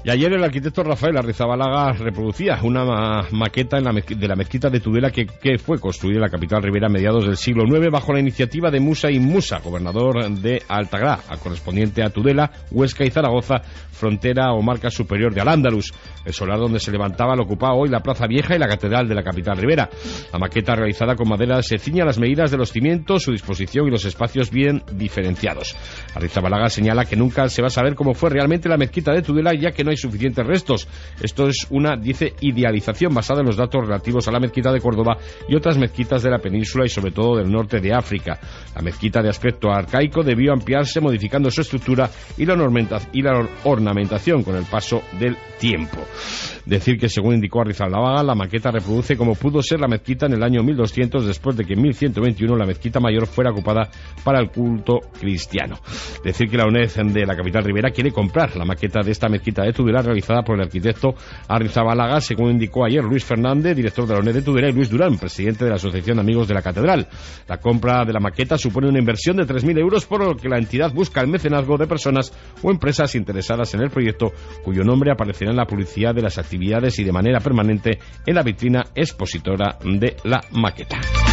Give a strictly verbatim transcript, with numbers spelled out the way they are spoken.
Y ayer el arquitecto Rafael Arrizabalaga reproducía una ma maqueta en la de la mezquita de Tudela que, que fue construida en la capital ribera a mediados del siglo nueve bajo la iniciativa de Musa y Musa, gobernador de Altagrá, correspondiente a Tudela, Huesca y Zaragoza, frontera o marca superior de Al-Ándalus. El solar donde se levantaba lo ocupaba hoy la Plaza Vieja y la catedral de la capital ribera. La maqueta realizada con madera se ciña a las medidas de los cimientos, su disposición y los espacios bien diferenciados. Arrizabalaga señala que nunca se va a saber cómo fue realmente la mezquita de Tudela, ya que no hay suficientes restos. Esto es una, dice, idealización basada en los datos relativos a la mezquita de Córdoba y otras mezquitas de la península y sobre todo del norte de África. La mezquita de aspecto arcaico debió ampliarse modificando su estructura y la, y la ornamentación con el paso del tiempo. Decir que, según indicó Arrizabalaga, la maqueta reproduce como pudo ser la mezquita en el año mil doscientos, después de que en mil ciento veintiuno la mezquita mayor fuera ocupada para el culto cristiano. Decir que la UNED de la capital ribera quiere comprar la maqueta de esta mezquita de Tudela realizada por el arquitecto Arrizabalaga, según indicó ayer Luis Fernández, director de la UNED de Tudela, y Luis Durán, presidente de la Asociación de Amigos de la Catedral. La compra de la maqueta supone una inversión de tres mil euros, por lo que la entidad busca el mecenazgo de personas o empresas interesadas en el proyecto, cuyo nombre aparecerá en la publicidad de las actividades y de manera permanente en la vitrina expositora de la maqueta.